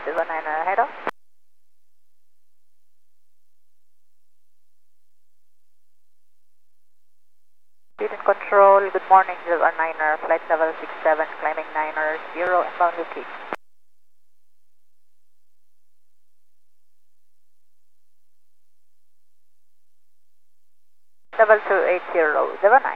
09er, head off. Speed and control, good morning, 09er, flight level 67, climbing 9er, 0, inbound UK. Level 280, 09.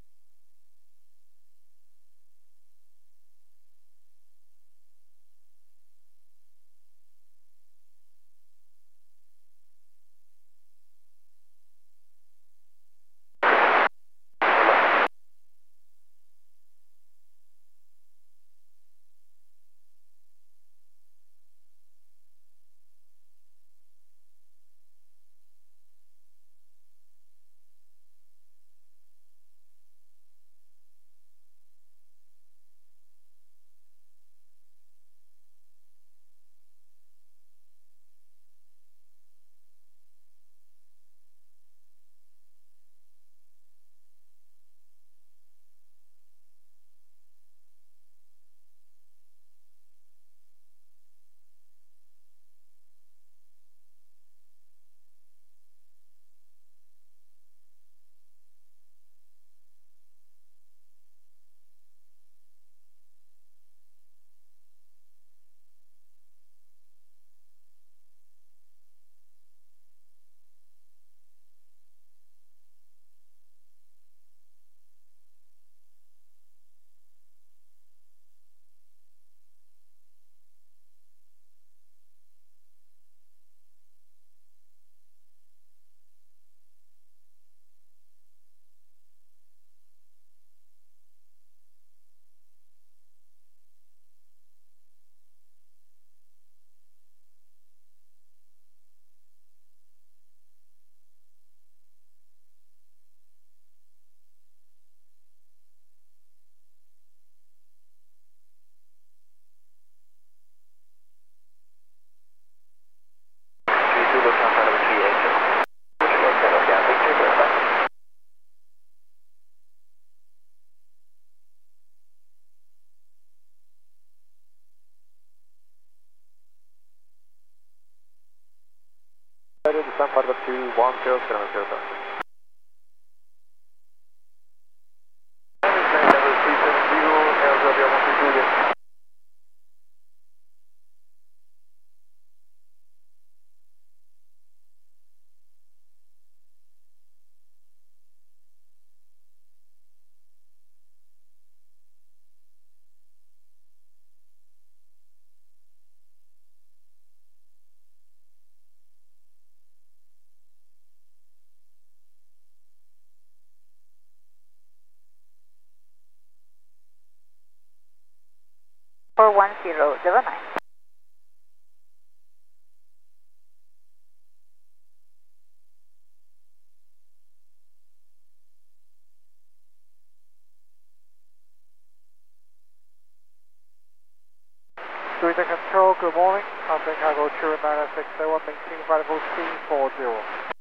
Descend part of 210, For 1009. Cruise control, good morning. Contact cargo True 9601, maintain variable C40.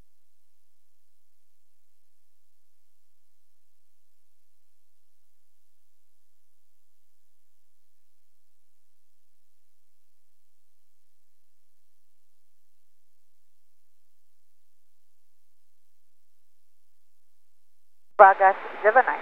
Bragas 09.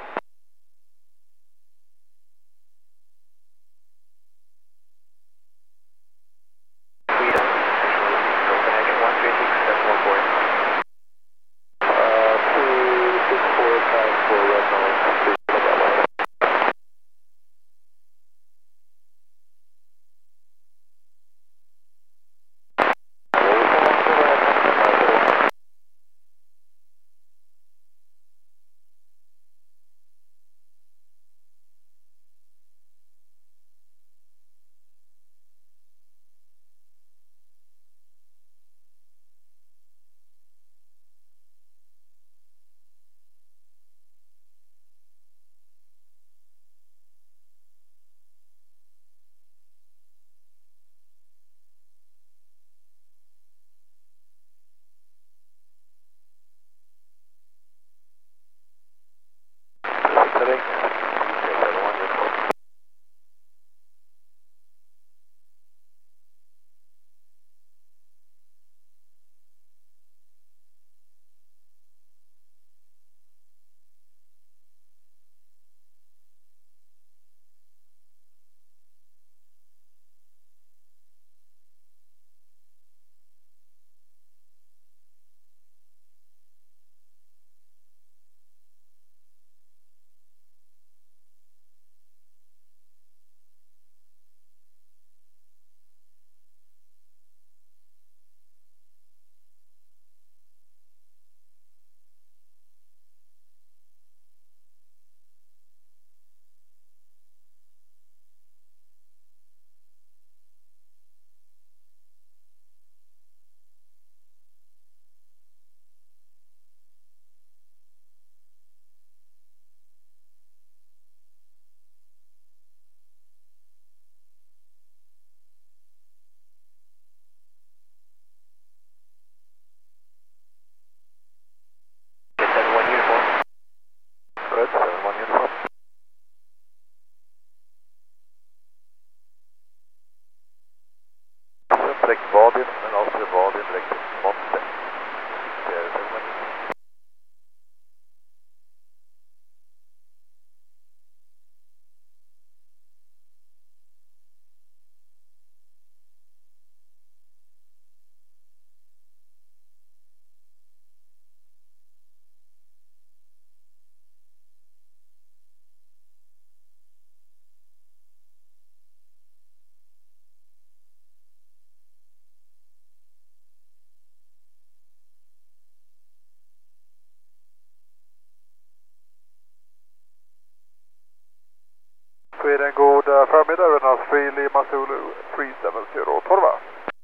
Sweden, god förmiddag, Renals 3 Lima Zulu 370 Torva.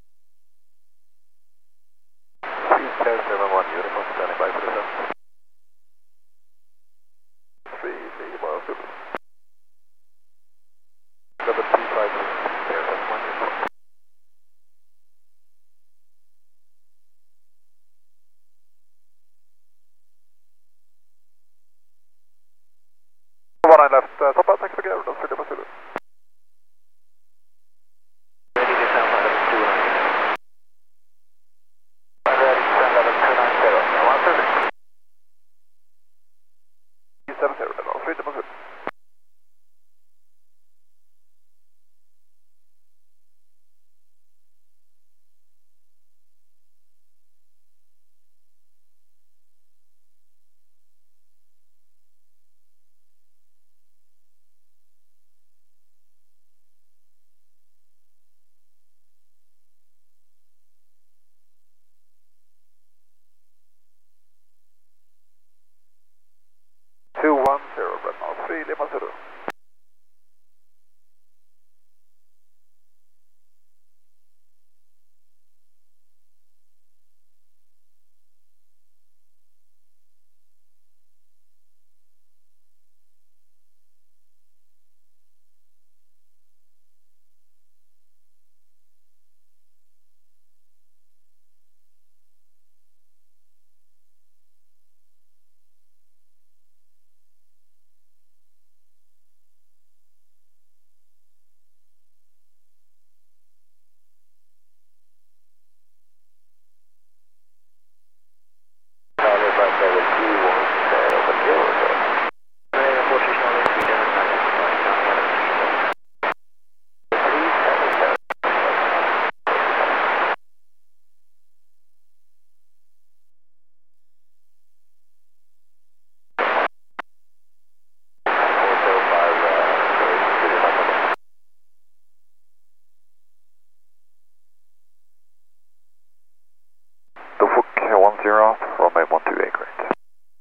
3071 uniform standing by for descent. 3 Lima Zulu. 725 071 uniform. One I left, top up, taxi for Renals 3 Lima Zulu. Ready to sound level 290. Ready to sound level 290. Now answer. 370 Renals 3 Lima Zulu. Renals 3 Lima Zulu. Norfolk 10, runway 128 correct.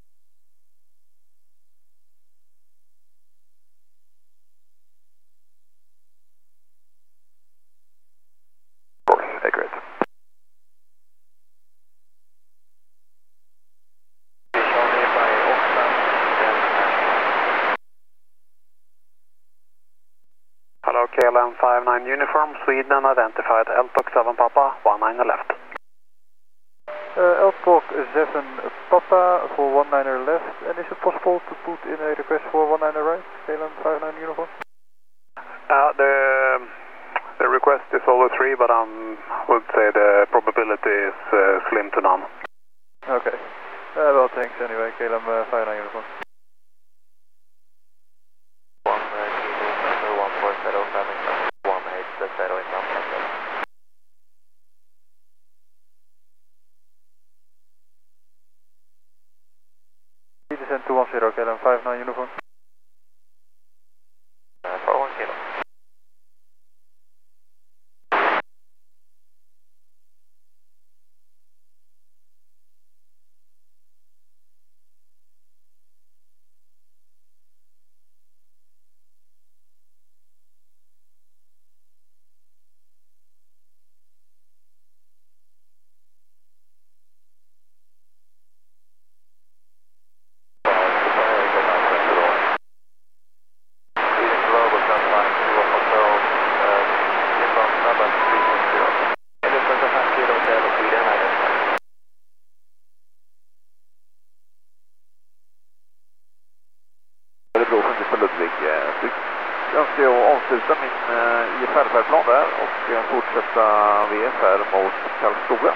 Course, accurate. Hello, KLM 59 uniform, Sweden identified, LTOC 7 Papa, 19 left. Eltalk 7 Papa for 19er left, and is it possible to put in a request for 19er right, KLM 59 uniform? The request is over 3, but I would say the probability is slim to none. Okay. Well, thanks anyway, KLM 59 uniform. 1 kilo, 140, 18, in number. Descent 210, KLM 59 uniform. For 1 kilo. Jag ska avsluta min IFR-färdplan där och fortsätta VFR mot Karlskoga.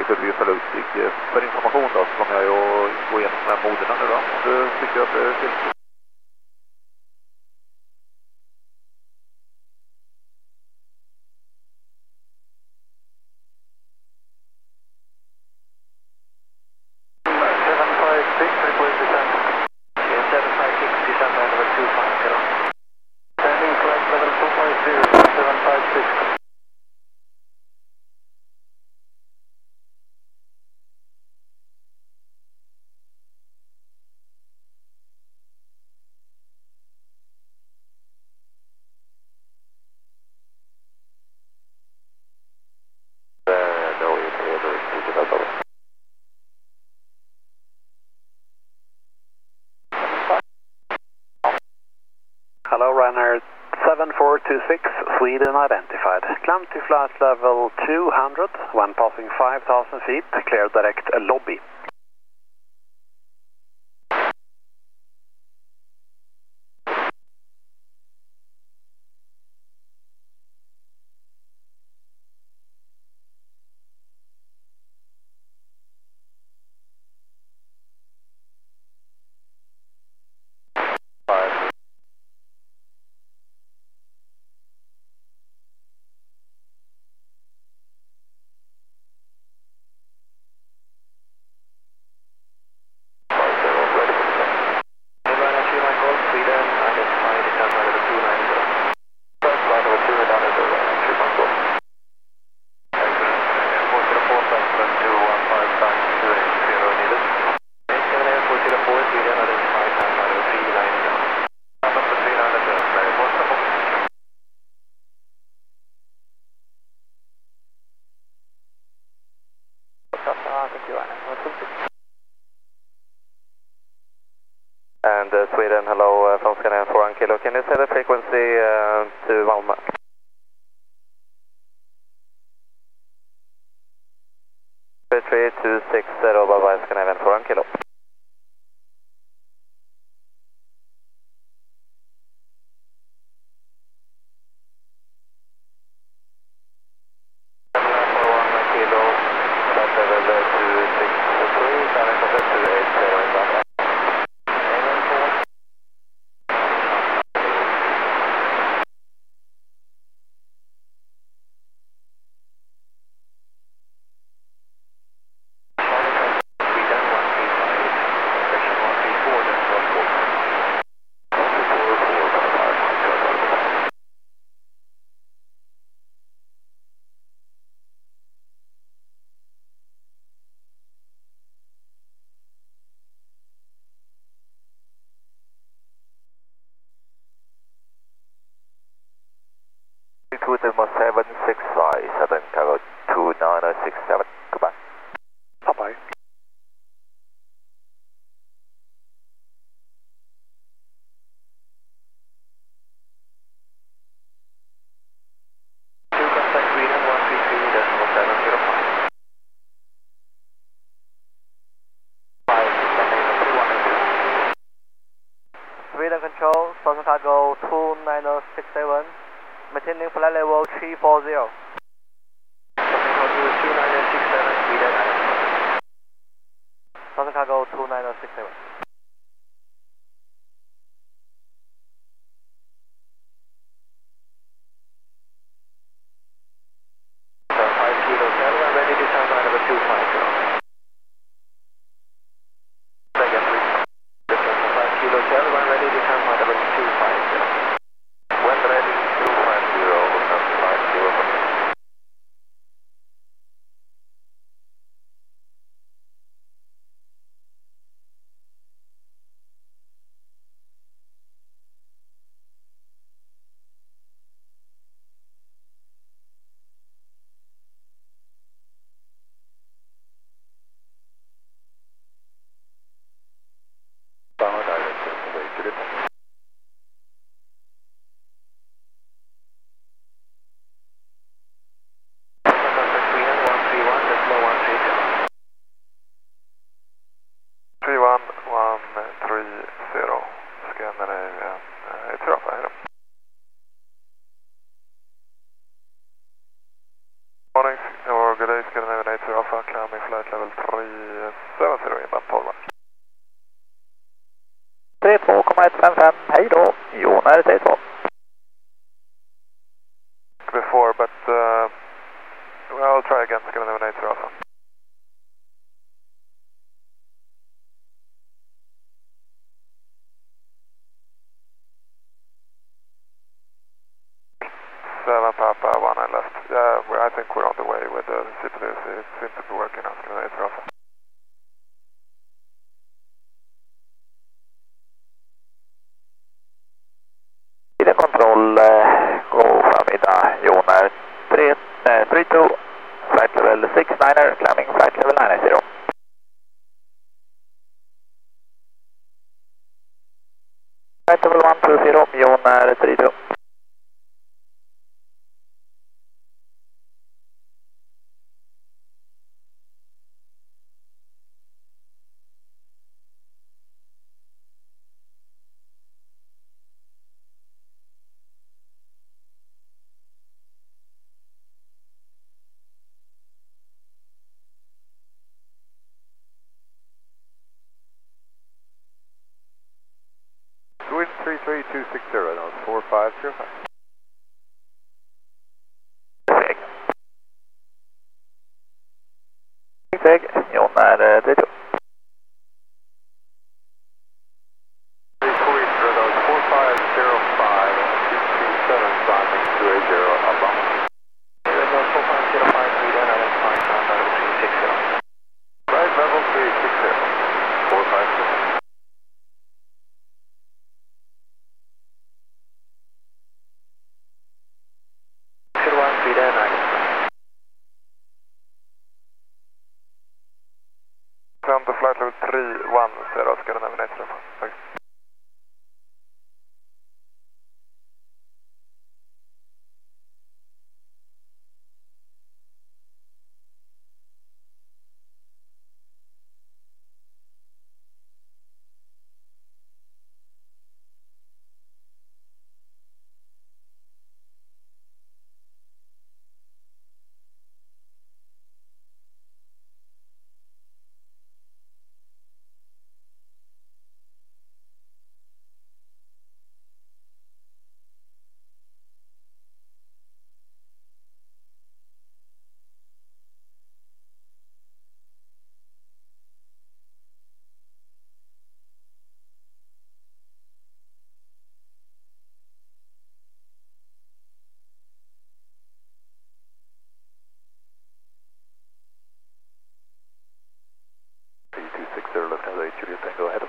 skulle bli förlustig. För information då så kommer jag ju att gå igenom de här moderna nu då. Om du tycker att det är till. Hello, Ryanair 7426, Sweden identified. Climb to flight level 200 when passing 5,000 feet. Clear direct lobby. And Sweden, hello, from Scanadian 4 Kilo. Can you set the frequency to Malmö? Three 260, bye-bye, Scanadian 4 Kilo. Kuutemo 765, Southern Cargo 2967, goodbye. Bye-bye. Sweden Control, Southern Cargo 29067, maintaining flight level 340. Southern Cargo 29067. Scandinavian 80 Alpha, climbing flight level 370 inbound 12. 32,155, hej då, Jonar 32. Before, but well, I'll try again, Scandinavian 80 Alpha. Papa, 19 left. Yeah, I think we're on the way with the CPDC. It seems to be working now, Scandinavian 80 Alpha. Control, go framida, Jonar 32, flight level 69er, climbing flight level 90. Flight level 120, Jonar 32. Wind 33260, now 4505. Zig, Jonar 32. 4505 227 climbing 280 outbound. 4505 Sweden, identifying ground level 360. Right level 360, 456. Sweden, Climb to flight level 310, Scandinavian 80 Alpha. Thanks. Left hand 8 Juliet Tango ahead.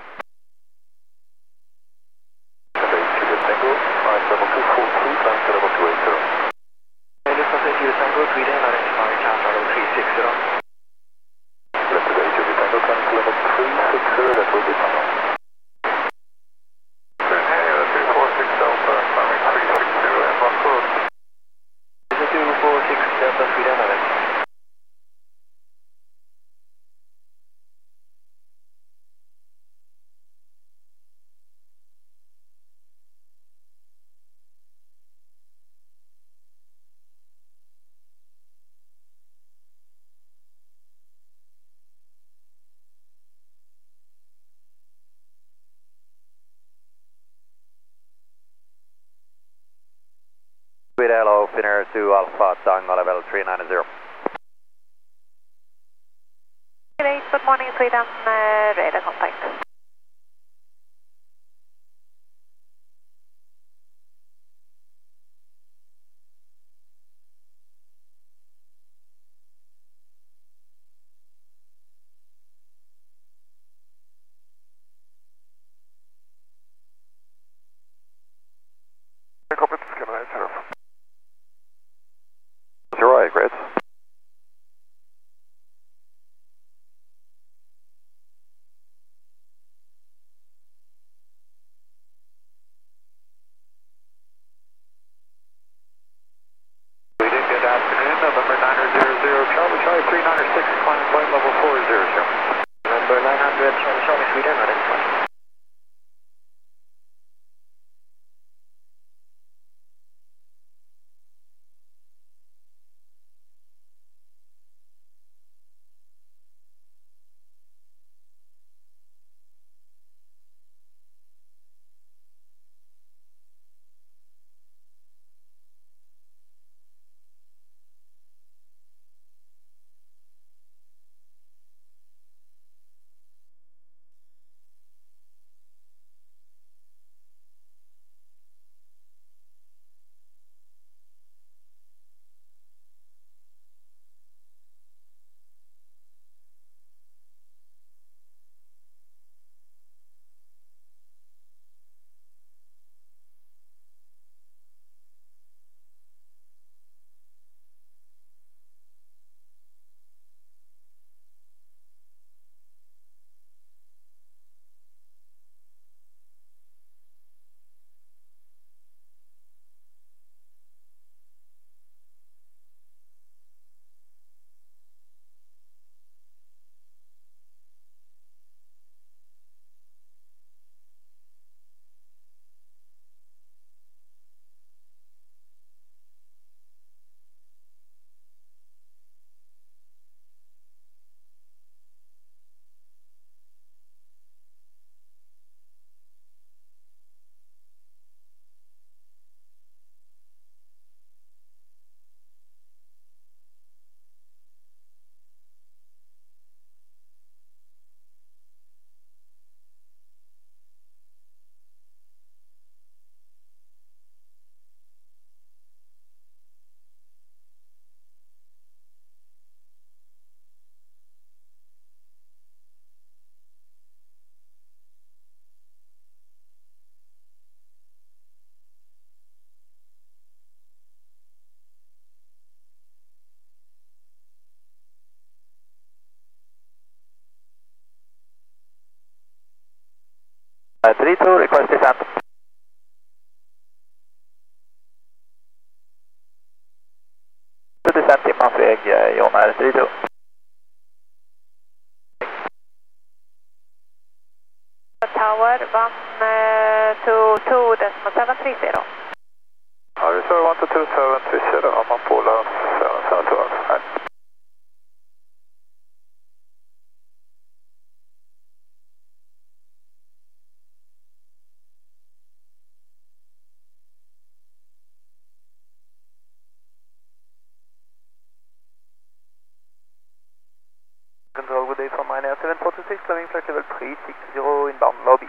And 8 Juliet Tango, flight level 242, climb to level 280. Left 8 Juliet Tango, Sweden, identifying ground level 360. Left 8 Juliet Tango, climb to level 360, that will be fine. Hey, 246 Delta, climbing 360, and 1 code. 246 Delta, Sweden, identifying. Hello, Finnair 2 Alpha, Tango level 390. Good morning, Sweden, radar contact. Copy, Scandinavian 80 Alpha. You're right, great. Good afternoon, November 900 Charlie, Charlie 396, climb flight level 400. November 900 Charlie, Sweden, identifying. 32, request descent. To descent timmansväg, John är 32. Tower 122.730. Reserve 122.730, I'm on Polar 772. Control, good day from Ryanair 7426, climbing flight level 360 inbound lobby.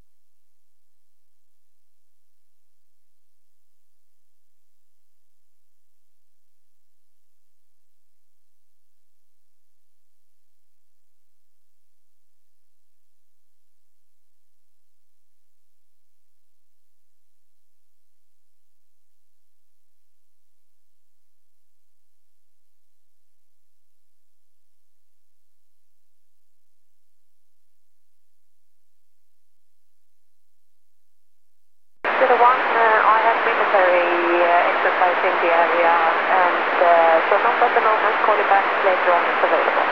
I have military exercise in the area and so not at the moment, call you back later on if available.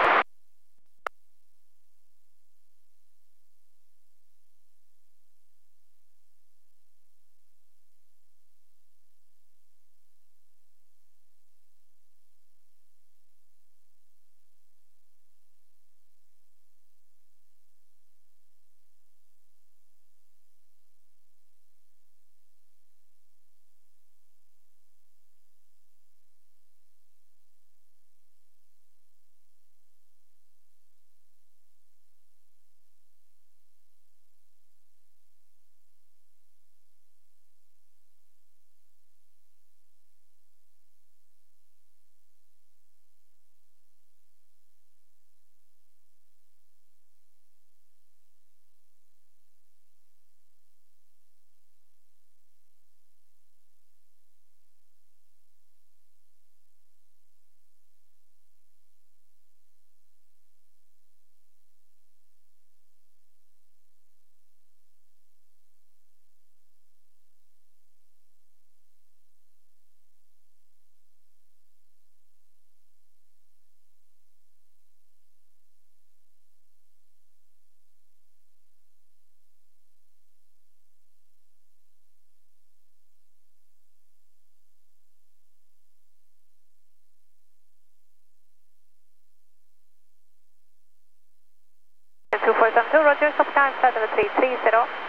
Two 472, Roger, stop time, flight level 330.